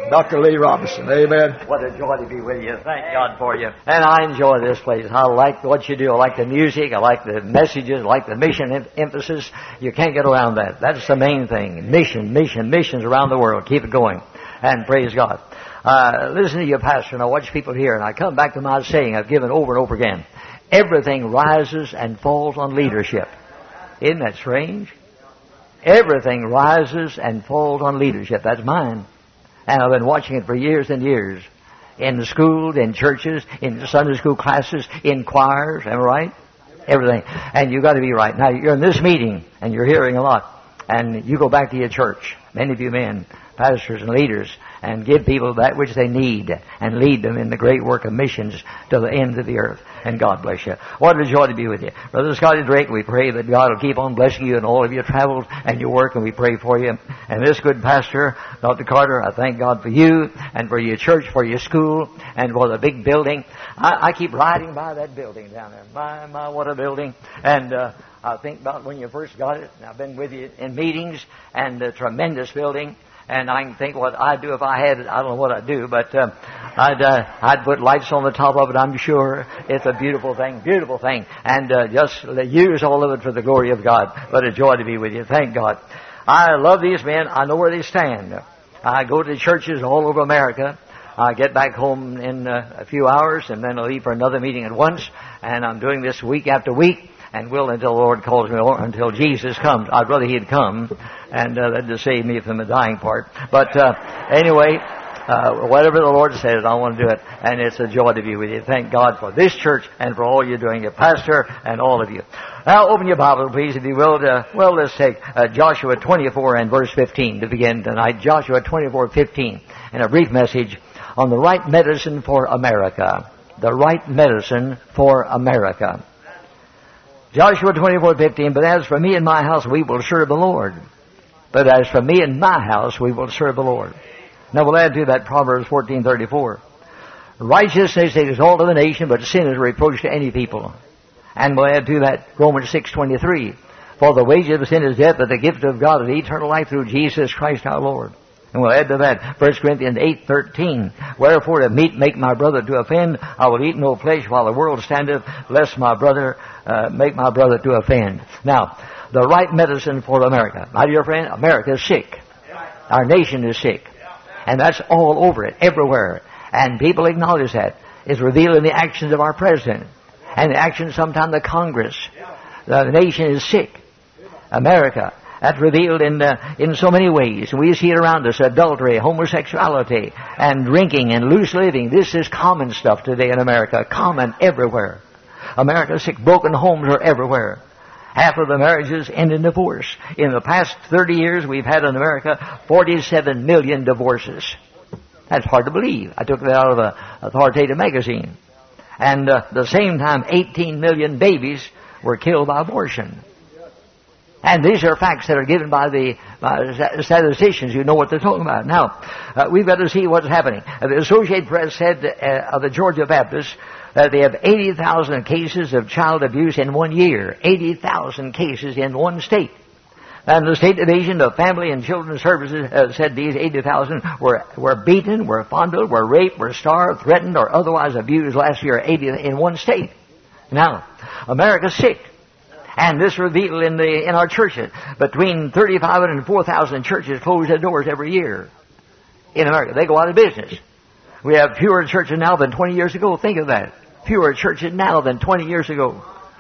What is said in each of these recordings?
Dr. Lee Robinson. Amen. What a joy to be with you. Thank God for you. And I enjoy this place. I like what you do. I like the music. I like the messages. I like the mission emphasis. You can't get around that. That's the main thing. Missions around the world. Keep it going. And praise God. Listen to you, Pastor, and I watch people here, and I come back to my saying I've given over and over again. Everything rises and falls on leadership. Isn't that strange? Everything rises and falls on leadership. That's mine. And I've been watching it for years and years. In the schools, in churches, in Sunday school classes, in choirs, am I right? Everything. And you've got to be right. Now, you're in this meeting, and you're hearing a lot. And you go back to your church, many of you men, pastors and leaders, and give people that which they need and lead them in the great work of missions to the ends of the earth. And God bless you. What a joy to be with you. Brother Scotty Drake, we pray that God will keep on blessing you in all of your travels and your work, and we pray for you. And this good pastor, Dr. Carter, I thank God for you and for your church, for your school, and for the big building. I keep riding by that building down there. My, what a building. And I think about when you first got it. I've been with you in meetings, and a tremendous building. And I can think what I'd do if I had it. I don't know what I'd do, but I'd put lights on the top of it, I'm sure. It's a beautiful thing. And just use all of it for the glory of God. What a joy to be with you. Thank God. I love these men. I know where they stand. I go to churches all over America. I get back home in a few hours, and then I leave for another meeting at once. And I'm doing this week after week. And will until the Lord calls me, or until Jesus comes. I'd rather He'd come, and that'd just save me from the dying part. But anyway, whatever the Lord says, I want to do it. And it's a joy to be with you. Thank God for this church and for all you're doing, your pastor and all of you. Now, open your Bible, please, if you will. Let's take Joshua 24 and verse 15 to begin tonight. Joshua 24:15, and a brief message on the right medicine for America. The right medicine for America. Joshua 24:15, but as for me and my house, we will serve the Lord. But as for me and my house, we will serve the Lord. Now we'll add to that Proverbs 14:34. Righteousness is exalted to the nation, but sin is a reproach to any people. And we'll add to that Romans 6:23. For the wages of sin is death, but the gift of God is eternal life through Jesus Christ our Lord. And we'll add to that 1 Corinthians 8:13. Wherefore if meat make my brother to offend, I will eat no flesh while the world standeth, lest my brother make my brother to offend. Now, the right medicine for America. My dear friend, America is sick. Our nation is sick. And that's all over it, everywhere. And people acknowledge that. It's revealed in the actions of our president. And the actions sometimes of the Congress. The nation is sick. America. That's revealed in so many ways. We see it around us. Adultery, homosexuality, and drinking, and loose living. This is common stuff today in America. Common everywhere. America's sick. Broken homes are everywhere. Half of the marriages end in divorce. In the past 30 years, we've had in America 47 million divorces. That's hard to believe. I took that out of an authoritative magazine. And at the same time, 18 million babies were killed by abortion. And these are facts that are given by the statisticians who know what they're talking about. Now, we've got to see what's happening. The Associated Press said of the Georgia Baptists that they have 80,000 cases of child abuse in 1 year. 80,000 cases in one state. And the State Division of Family and Children's Services said these 80,000 were beaten, were fondled, were raped, were starved, threatened, or otherwise abused last year. 80 in one state. Now, America's sick. And this revealed in our churches. Between 3,500 and 4,000 churches close their doors every year in America. They go out of business. We have fewer churches now than 20 years ago. Think of that. Fewer churches now than 20 years ago.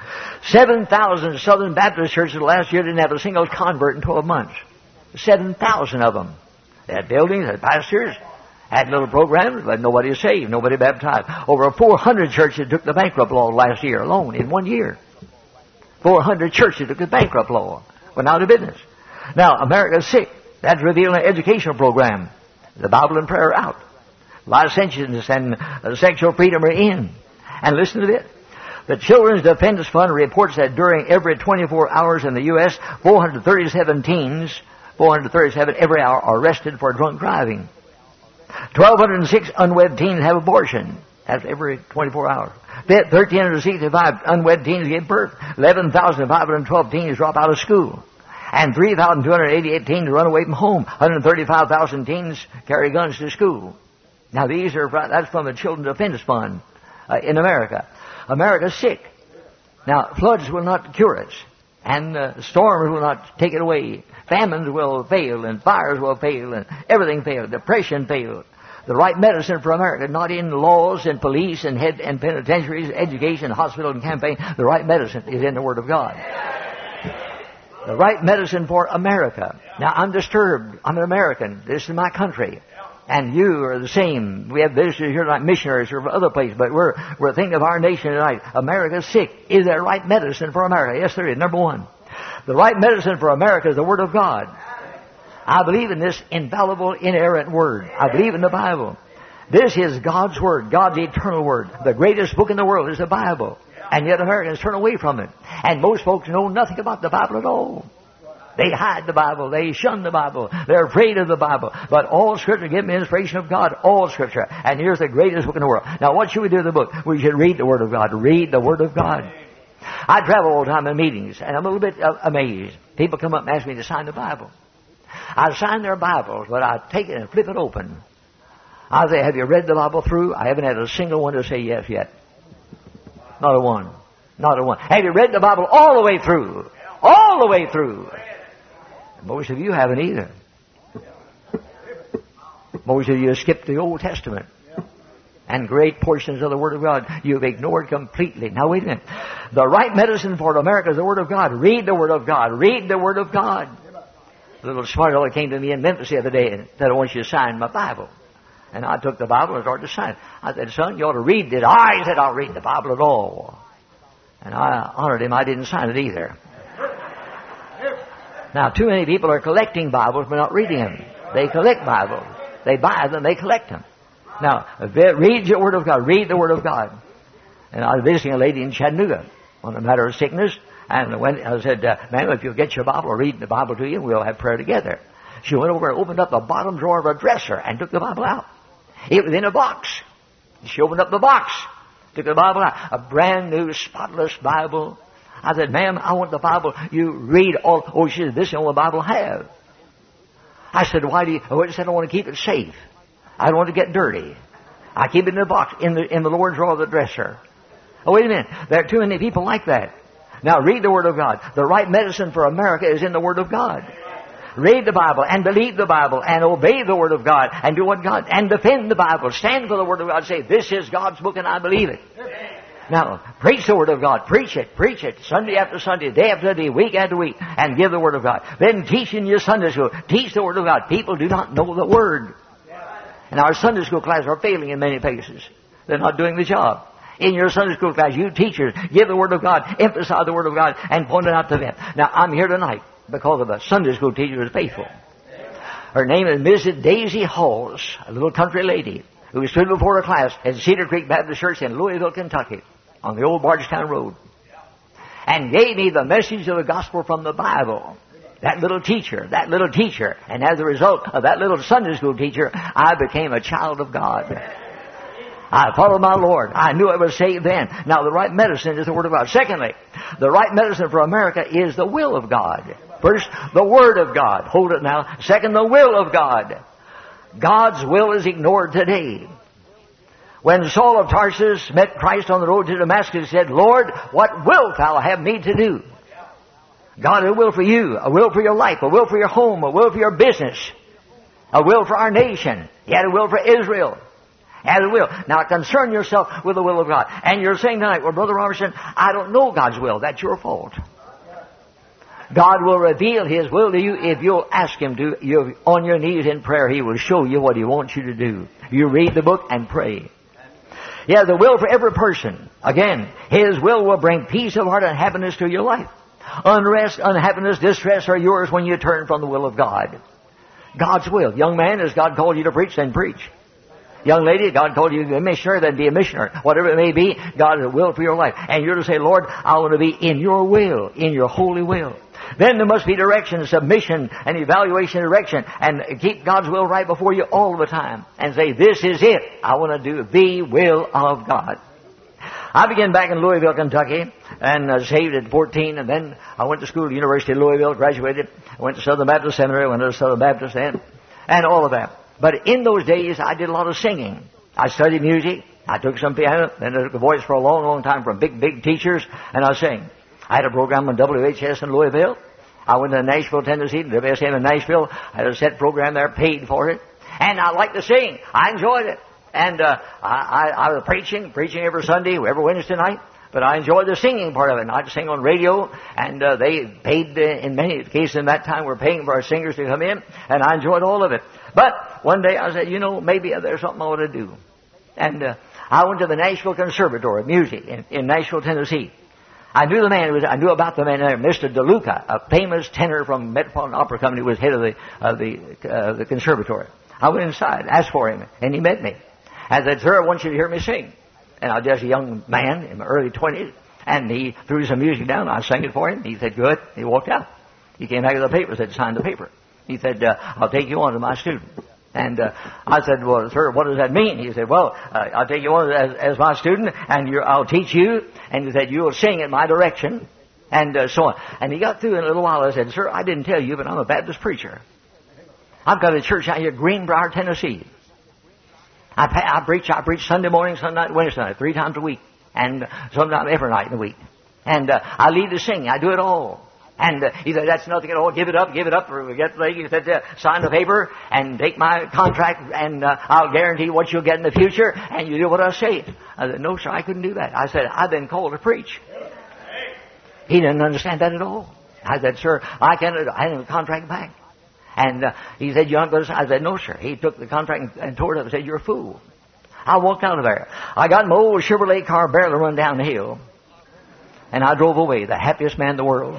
7,000 Southern Baptist churches last year didn't have a single convert in 12 months. 7,000 of them. They had buildings, had pastors, had little programs, but nobody was saved, nobody baptized. Over 400 churches took the bankrupt law last year alone, in 1 year. 400 churches took the bankrupt law. Went out of business. Now, America's sick. That's revealed in an educational program. The Bible and prayer are out. Licentiousness and sexual freedom are in. And listen to this. The Children's Defense Fund reports that during every 24 hours in the U.S., 437 teens, 437 every hour, are arrested for drunk driving. 1,206 unwed teens have abortion. That's every 24 hours. 1,365 unwed teens give birth. 11,512 teens drop out of school. And 3,288 teens run away from home. 135,000 teens carry guns to school. Now that's from the Children's Defense Fund in America. America's sick. Now, floods will not cure it. And storms will not take it away. Famines will fail, and fires will fail, and everything fails. Depression fails. The right medicine for America, not in laws and police and penitentiaries, education, hospital and campaign. The right medicine is in the Word of God. The right medicine for America. Now, I'm disturbed. I'm an American. This is my country. And you are the same. We have visitors here tonight, missionaries from other places, but we're thinking of our nation tonight. America's sick. Is there right medicine for America? Yes, there is. Number one. The right medicine for America is the Word of God. I believe in this infallible, inerrant Word. I believe in the Bible. This is God's Word, God's eternal Word. The greatest book in the world is the Bible. And yet Americans turn away from it. And most folks know nothing about the Bible at all. They hide the Bible. They shun the Bible. They're afraid of the Bible. But all Scripture gives me inspiration of God. All Scripture. And here's the greatest book in the world. Now, what should we do with the book? We should read the Word of God. Read the Word of God. I travel all the time in meetings, and I'm a little bit amazed. People come up and ask me to sign the Bible. I sign their Bibles, but I take it and flip it open. I say, have you read the Bible through? I haven't had a single one to say yes yet. Not a one. Not a one. Have you read the Bible all the way through? All the way through. Most of you haven't either. Most of you have skipped the Old Testament. And great portions of the Word of God you've ignored completely. Now wait a minute. The right medicine for America is the Word of God. Read the Word of God. Read the Word of God. A little smart fellow came to me in Memphis the other day and said, I want you to sign my Bible. And I took the Bible and started to sign it. I said, son, you ought to read this. I said, I'll read the Bible at all. And I honored him. I didn't sign it either. Now, too many people are collecting Bibles but not reading them. They collect Bibles. They buy them. They collect them. Now, read the Word of God. Read the Word of God. And I was visiting a lady in Chattanooga on a matter of sickness. And when I said, ma'am, if you'll get your Bible, I'll read the Bible to you, we'll have prayer together. She went over and opened up the bottom drawer of her dresser and took the Bible out. It was in a box. She opened up the box, took the Bible out. A brand new, spotless Bible. I said, ma'am, I want the Bible. You read all. Oh, she said, this is the only Bible I have. I said, why do you? Oh, she said, I want to keep it safe. I don't want to get dirty. I keep it in a box, in the lower drawer of the dresser. Oh, wait a minute. There are too many people like that. Now, read the Word of God. The right medicine for America is in the Word of God. Read the Bible and believe the Bible and obey the Word of God and do what God, and defend the Bible. Stand for the Word of God. Say, this is God's book and I believe it. Now, preach the Word of God. Preach it, Sunday after Sunday, day after day, week after week, and give the Word of God. Then teach in your Sunday school. Teach the Word of God. People do not know the Word. And our Sunday school classes are failing in many places. They're not doing the job. In your Sunday school class, you teachers, give the Word of God, emphasize the Word of God, and point it out to them. Now, I'm here tonight because of a Sunday school teacher who is faithful. Her name is Mrs. Daisy Halls, a little country lady who stood before her class at Cedar Creek Baptist Church in Louisville, Kentucky, on the old Bardstown Road, and gave me the message of the gospel from the Bible. That little teacher. And as a result of that little Sunday school teacher, I became a child of God. I followed my Lord. I knew I was saved then. Now, the right medicine is the Word of God. Secondly, the right medicine for America is the will of God. First, the Word of God. Hold it now. Second, the will of God. God's will is ignored today. When Saul of Tarsus met Christ on the road to Damascus, he said, Lord, what wilt thou have me to do? God had a will for you, a will for your life, a will for your home, a will for your business, a will for our nation. He had a will for Israel. He had a will. Now concern yourself with the will of God. And you're saying tonight, well, Brother Robertson, I don't know God's will. That's your fault. God will reveal His will to you if you'll ask Him to. You're on your knees in prayer. He will show you what He wants you to do. You read the book and pray. He has a will for every person. Again, His will bring peace of heart and happiness to your life. Unrest, unhappiness, distress are yours when you turn from the will of God. God's will. Young man, as God called you to preach, then preach. Young lady, God called you to be a missionary, then be a missionary. Whatever it may be, God has a will for your life. And you're to say, Lord, I want to be in your will, in your holy will. Then there must be direction, submission, and evaluation and direction. And keep God's will right before you all the time. And say, this is it. I want to do the will of God. I began back in Louisville, Kentucky, and saved at 14, and then I went to school at the University of Louisville, graduated, went to Southern Baptist Seminary, went to Southern Baptist, and all of that. But in those days, I did a lot of singing. I studied music. I took some piano, and I took a voice for a long, long time from big teachers, and I sang. I had a program on WHS in Louisville. I went to Nashville, Tennessee, to WSM in Nashville. I had a set program there, paid for it. And I liked to sing. I enjoyed it. And I was preaching every Sunday, every Wednesday night. But I enjoyed the singing part of it. And I'd sing on radio, and they paid, in many cases in that time, were paying for our singers to come in. And I enjoyed all of it. But one day I said, maybe there's something I ought to do. And I went to the Nashville Conservatory of Music in Nashville, Tennessee. I knew about the man there, Mr. DeLuca, a famous tenor from Metropolitan Opera Company, was head of the conservatory. I went inside, asked for him, and he met me. I said, "Sir, I want you to hear me sing." And I was just a young man in my early 20s, and he threw some music down. I sang it for him. He said, "Good." He walked out. He came back with the paper, said, "Sign the paper." He said, "I'll take you on as my student." And I said, "Well, sir, what does that mean?" He said, "Well, I'll take you on as my student, and I'll teach you." And he said, "You'll sing in my direction," and so on. And he got through in a little while. I said, "Sir, I didn't tell you, but I'm a Baptist preacher. I've got a church out here, Greenbrier, Tennessee. I preach Sunday morning, Sunday night, Wednesday night, 3 times a week, and sometimes every night in the week. And I lead the singing. I do it all." And he said, "That's nothing at all. Give it up. Or get the." He said, "Sign the paper and take my contract, and I'll guarantee what you'll get in the future, and you do what I say." I said, "No, sir, I couldn't do that." I said, "I've been called to preach." He didn't understand that at all. I said, "Sir, I have a contract back." And he said, "You're not going to." I said, "No, sir." He took the contract and tore it up and said, "You're a fool." I walked out of there. I got my old Chevrolet car, barely run down the hill, and I drove away, the happiest man in the world.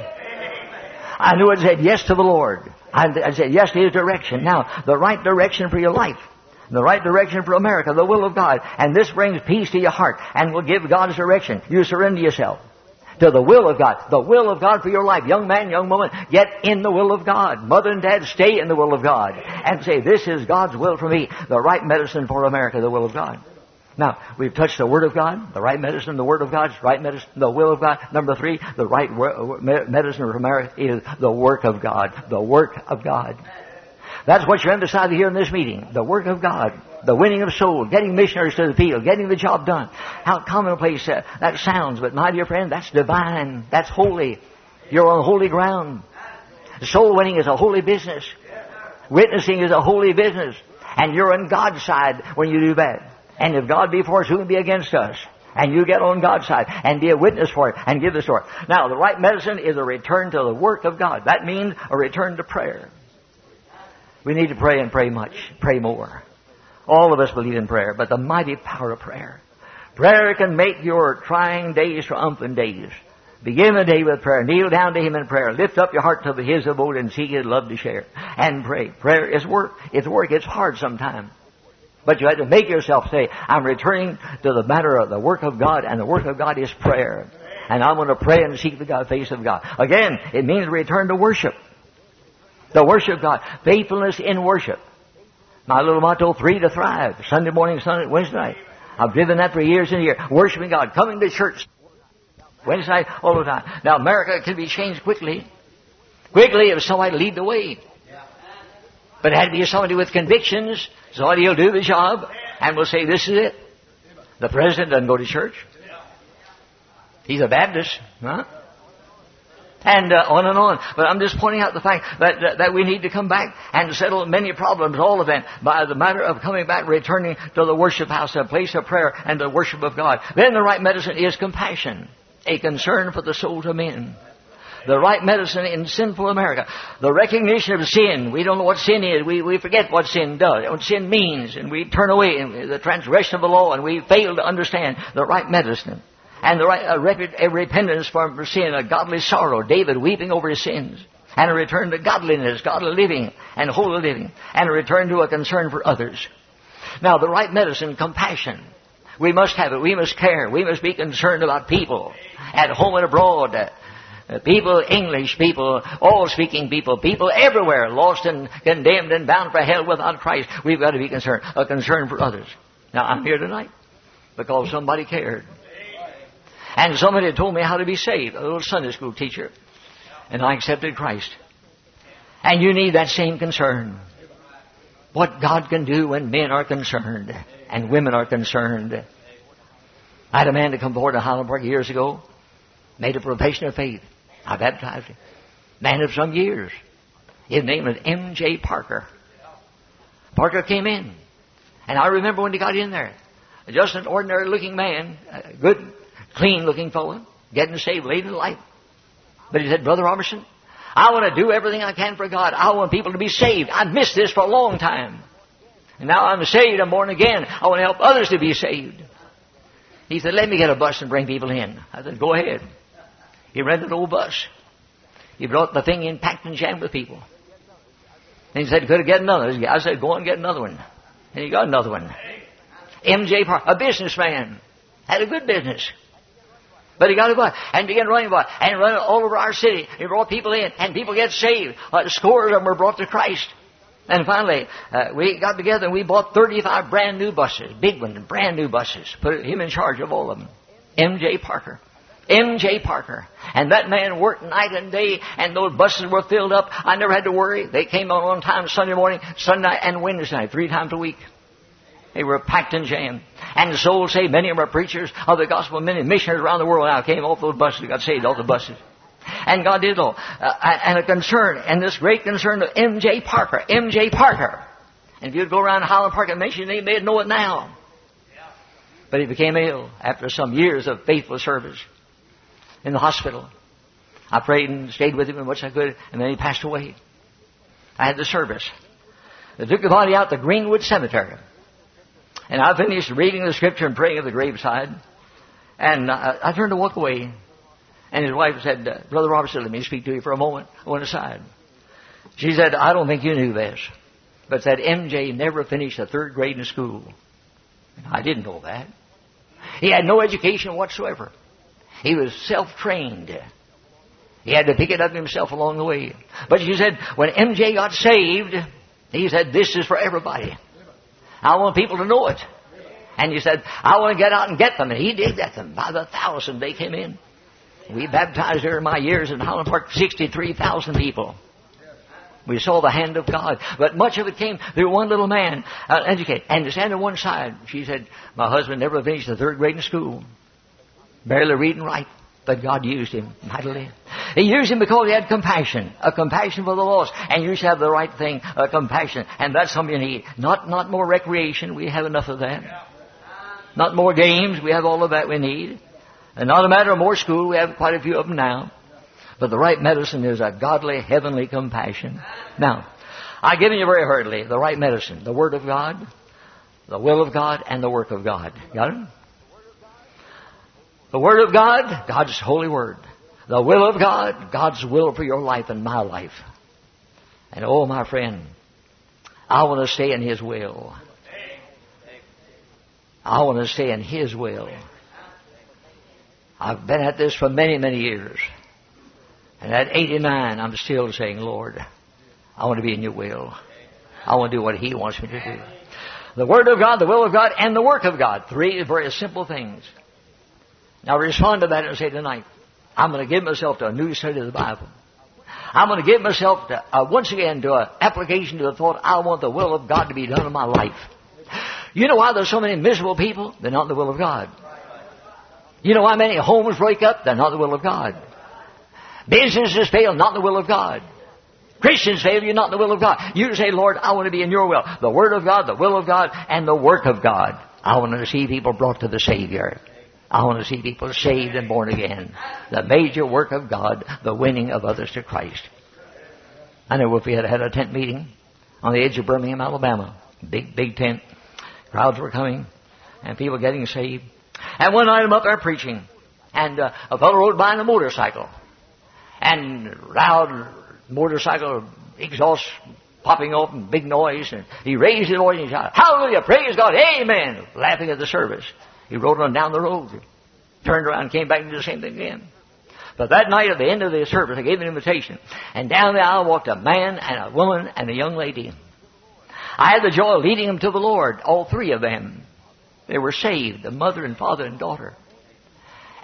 I knew it said yes to the Lord. I said yes to His direction. Now, the right direction for your life. The right direction for America, the will of God. And this brings peace to your heart and will give God's direction. You surrender yourself to the will of God. The will of God for your life. Young man, young woman, get in the will of God. Mother and dad, stay in the will of God. And say, "This is God's will for me." The right medicine for America, the will of God. Now, we've touched the Word of God, the right medicine, the Word of God, right medicine, the will of God. Number 3, the right medicine for America is the work of God. The work of God. That's what you're emphasizing here in this meeting. The work of God. The winning of souls. Getting missionaries to the field. Getting the job done. How commonplace that sounds. But my dear friend, that's divine. That's holy. You're on holy ground. Soul winning is a holy business. Witnessing is a holy business. And you're on God's side when you do that. And if God be for us, who can be against us? And you get on God's side and be a witness for it and give the story. Now, the right medicine is a return to the work of God. That means a return to prayer. We need to pray and pray much. Pray more. All of us believe in prayer, but the mighty power of prayer. Prayer can make your trying days triumphant days. Begin the day with prayer. Kneel down to Him in prayer. Lift up your heart to His abode and seek His love to share. And pray. Prayer is work. It's work. It's hard sometimes. But you have to make yourself say, "I'm returning to the matter of the work of God," and the work of God is prayer. And I'm going to pray and seek the face of God. Again, it means return to worship. The worship of God. Faithfulness in worship. My little motto, 3 to thrive. Sunday morning, Sunday, Wednesday night. I've driven that for years and years. Worshiping God. Coming to church. Wednesday night, all the time. Now, America can be changed quickly. Quickly if somebody lead the way. But it had to be somebody with convictions. Somebody who'll do the job and will say, "This is it." The president doesn't go to church. He's a Baptist. Huh? And on and on. But I'm just pointing out the fact that we need to come back and settle many problems, all of them, by the matter of coming back, returning to the worship house, a place of prayer and the worship of God. Then the right medicine is compassion, a concern for the souls of men. The right medicine in sinful America. The recognition of sin. We don't know what sin is. We forget what sin does, what sin means, and we turn away in the transgression of the law, and we fail to understand the right medicine. And the right a repentance for sin, a godly sorrow, David weeping over his sins, and a return to godliness, godly living, and holy living, and a return to a concern for others. Now, the right medicine, compassion. We must have it. We must care. We must be concerned about people at home and abroad. People, English people, all-speaking people, people everywhere, lost and condemned and bound for hell without Christ. We've got to be concerned, a concern for others. Now, I'm here tonight because somebody cared. And somebody had told me how to be saved, a little Sunday school teacher. And I accepted Christ. And you need that same concern. What God can do when men are concerned and women are concerned. I had a man to come forward to Highland Park years ago, made a profession of faith. I baptized him. Man of some years. His name was M.J. Parker. Parker came in. And I remember when he got in there, just an ordinary looking man, a good, clean looking fellow, getting saved late in life. But he said, Brother Robertson, I want to do everything I can for God. I want people to be saved. I've missed this for a long time. And now I'm saved, I'm born again. I want to help others to be saved. He said, let me get a bus and bring people in. I said, go ahead. He rented an old bus. He brought the thing in, packed and jammed with people. And he said, could I get another? I said, go and get another one. And he got another one. M.J. Parker, a businessman, had a good business. But he got a bus and began running bus and running all over our city. He brought people in and people get saved. Scores of them were brought to Christ. And finally, we got together and we bought 35 brand new buses, big ones, brand new buses. Put him in charge of all of them. M.J. Parker. M.J. Parker. And that man worked night and day, and those buses were filled up. I never had to worry. They came on time Sunday morning, Sunday night, and Wednesday night, 3 times a week. They were packed and jammed. And the souls saved. Many of our preachers of the gospel, many missionaries around the world now came off those buses and got saved off the buses. And God did it all. And a concern, and this great concern of M.J. Parker. M.J. Parker. And if you'd go around Highland Park and mention his name, they'd know it now. But he became ill after some years of faithful service in the hospital. I prayed and stayed with him as much as I could, and then he passed away. I had the service. They took the body out to Greenwood Cemetery. And I finished reading the scripture and praying at the graveside. And I turned to walk away. And his wife said, Brother Robertson, let me speak to you for a moment. I went aside. She said, I don't think you knew this, but that M.J. never finished the 3rd grade in school. I didn't know that. He had no education whatsoever. He was self-trained. He had to pick it up himself along the way. But she said, when M.J. got saved, he said, this is for everybody. I want people to know it. And he said, I want to get out and get them. And he did get them. By the 1,000 they came in. We baptized during my years in Highland Park 63,000 people. We saw the hand of God. But much of it came through one little man, educated. And to stand on one side, she said, my husband never finished the 3rd grade in school. Barely read and write. But God used him mightily. He used him because he had compassion. A compassion for the lost. And you should have the right thing, a compassion. And that's something you need. Not more recreation. We have enough of that. Not more games. We have all of that we need. And not a matter of more school. We have quite a few of them now. But the right medicine is a godly, heavenly compassion. Now, I've given you very hurriedly the right medicine. The Word of God, the will of God, and the work of God. Got it? The Word of God, God's holy Word. The will of God, God's will for your life and my life. And oh, my friend, I want to stay in His will. I want to stay in His will. I've been at this for many, many years. And at 89, I'm still saying, Lord, I want to be in your will. I want to do what He wants me to do. The Word of God, the will of God, and the work of God. 3 very simple things. Now respond to that and say tonight, I'm going to give myself to a new study of the Bible. I'm going to give myself to, once again to an application to the thought, I want the will of God to be done in my life. You know why there's so many miserable people? They're not in the will of God. You know why many homes break up? They're not in the will of God. Businesses fail, not in the will of God. Christians fail, you're not in the will of God. You say, Lord, I want to be in your will. The Word of God, the will of God, and the work of God. I want to see people brought to the Savior. I want to see people saved and born again. The major work of God, the winning of others to Christ. I know if we had had a tent meeting on the edge of Birmingham, Alabama. Big tent. Crowds were coming and people getting saved. And one night I'm up there preaching, and a fellow rode by on a motorcycle. And loud motorcycle exhaust popping off and big noise. And he raised his voice and he shouted, Hallelujah, praise God, Amen, laughing at the service. He rode on down the road, turned around and came back and did the same thing again. But that night at the end of the service, I gave an invitation. And down the aisle walked a man and a woman and a young lady. I had the joy of leading them to the Lord, all 3 of them. They were saved, the mother and father and daughter.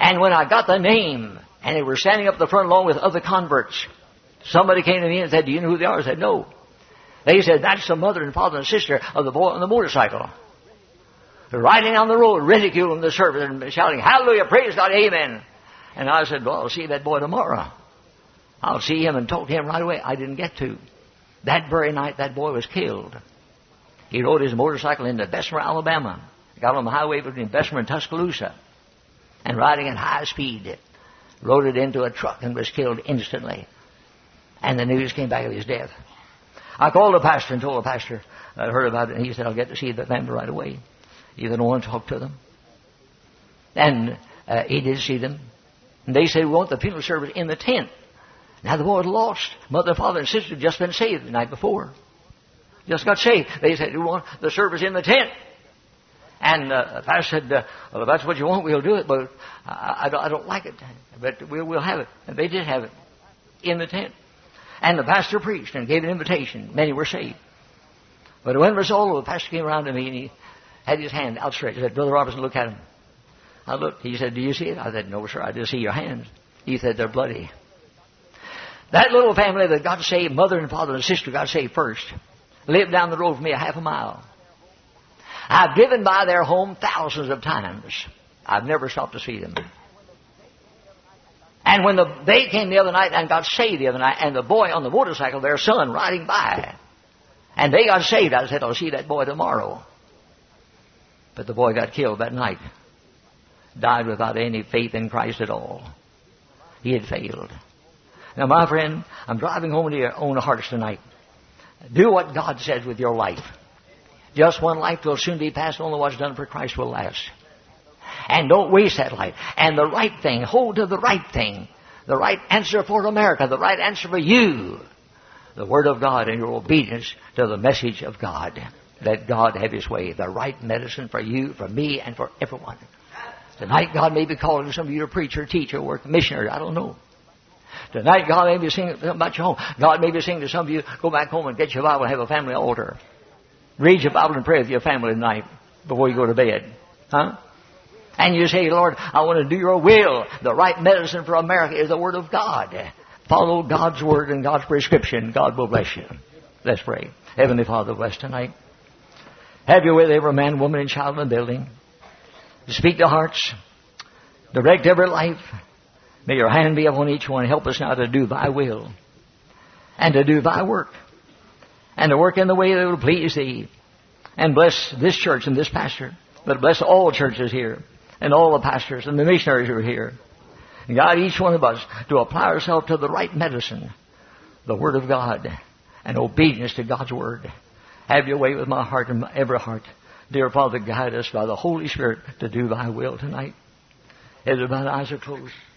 And when I got the name, and they were standing up the front along with other converts, somebody came to me and said, "Do you know who they are?" I said, "No." They said, "That's the mother and father and sister of the boy on the motorcycle. They're riding down the road, ridiculing the service and shouting, 'Hallelujah, praise God, amen.'" And I said, "Well, I'll see that boy tomorrow. I'll see him and talk to him right away." I didn't get to. That very night, that boy was killed. He rode his motorcycle into Bessemer, Alabama. Got on the highway between Bessemer and Tuscaloosa. And riding at high speed, rode it into a truck and was killed instantly. And the news came back of his death. I called the pastor and told the pastor I'd heard about it, and he said, "I'll get to see the family right away. You don't want to talk to them." And he did see them. And they said, "We want the funeral service in the tent." Now the boy was lost. Mother, father, and sister had just been saved the night before. Just got saved. They said, "We want the service in the tent." And the pastor said, "Well, if that's what you want, we'll do it, but I don't like it. But we'll have it." And they did have it in the tent. And the pastor preached and gave an invitation. Many were saved. But when it was all over, the pastor came around to me and he had his hand outstretched. He said, "Brother Robertson, look at him." I looked. He said, "Do you see it?" I said, "No, sir, I just see your hands." He said, "They're bloody." That little family that got saved, mother and father and sister got saved first, lived down the road from me a half a mile. I've driven by their home thousands of times. I've never stopped to see them. And when they came the other night and got saved the other night, and the boy on the motorcycle, their son, riding by, and they got saved, I said, "I'll see that boy tomorrow." But the boy got killed that night. Died without any faith in Christ at all. He had failed. Now, my friend, I'm driving home to your own hearts tonight. Do what God says with your life. Just one life will soon be passed. Only what's done for Christ will last. And don't waste that life. And the right thing, hold to the right thing. The right answer for America. The right answer for you. The Word of God and your obedience to the message of God. Let God have His way. The right medicine for you, for me, and for everyone. Tonight God may be calling some of you to preach or teach or work missionary. I don't know. Tonight God may be singing something about your home. God may be saying to some of you, go back home and get your Bible and have a family altar. Read your Bible and pray with your family tonight before you go to bed. Huh? And you say, "Lord, I want to do your will." The right medicine for America is the Word of God. Follow God's Word and God's prescription. God will bless you. Let's pray. Heavenly Father, bless tonight. Have your way with every man, woman, and child in the building. Speak to hearts. Direct every life. May your hand be upon each one. Help us now to do thy will and to do thy work and to work in the way that will please thee. And bless this church and this pastor. But bless all churches here and all the pastors and the missionaries who are here. And guide each one of us to apply ourselves to the right medicine, the Word of God, and obedience to God's Word. Have your way with my heart and every heart. Dear Father, guide us by the Holy Spirit to do thy will tonight. As my eyes are closed.